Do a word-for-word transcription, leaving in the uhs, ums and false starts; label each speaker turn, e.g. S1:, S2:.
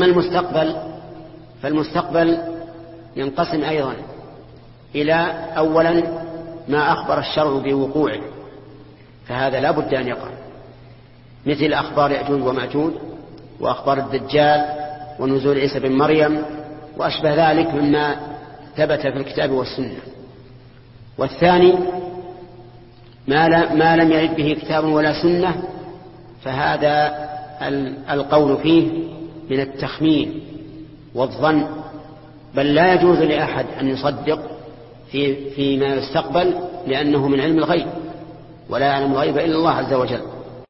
S1: أما المستقبل فالمستقبل ينقسم أيضا إلى أولا ما أخبر الشرع بوقوعه، فهذا لا بد أن يقع، مثل أخبار يأجوج ومأجوج وأخبار الدجال ونزول عيسى بن مريم وأشبه ذلك مما ثبت في الكتاب والسنة. والثاني ما لم يرد به كتاب ولا سنة، فهذا القول فيه من التخمين والظن، بل لا يجوز لأحد أن يصدق في فيما يستقبل، لأنه من علم الغيب ولا يعلم الغيب إلا الله عز وجل.